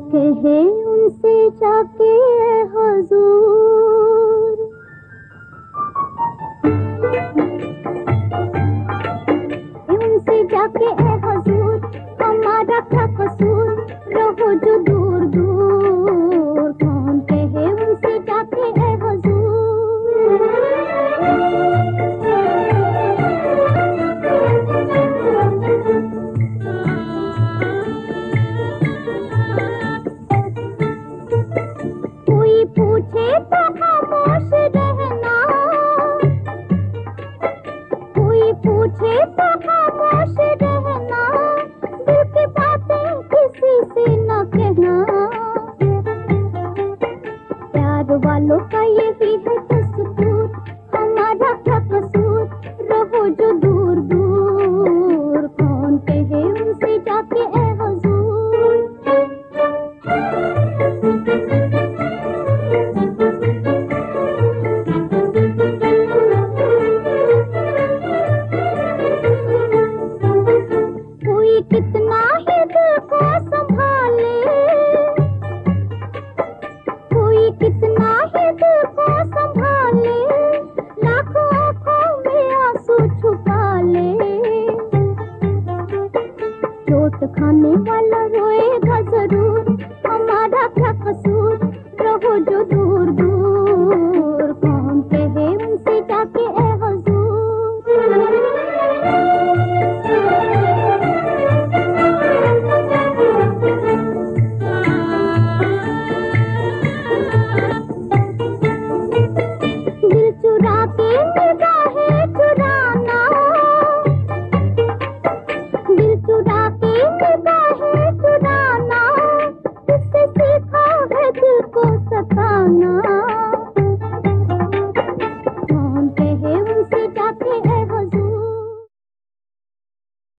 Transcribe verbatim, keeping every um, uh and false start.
कहे उनसे जाके हुजूर, उनसे जाके ए हुजूर, हमारा क्या कसूर, रहो जो दूर दूर। कौन कहे उनसे जाके ए हुजूर। कोई पूछे तो खामोश रहना, कोई पूछे तो खामोश रहना, दिल की बातें किसी से न कहना। प्यार वालों का यही है दस्तूर, हमारा क्या कसूर, रहो जो दूर दूर। कौन कहे उनसे जाके ए हुजूर। कोई कितना ही दिल को संभाले, कोई कितना ही दिल को संभाले, लाखों आंखों में आंसू छुपा ले। चोट खाने वाला रोएगा जरूर, हमारा क्या कसूर, रहो जो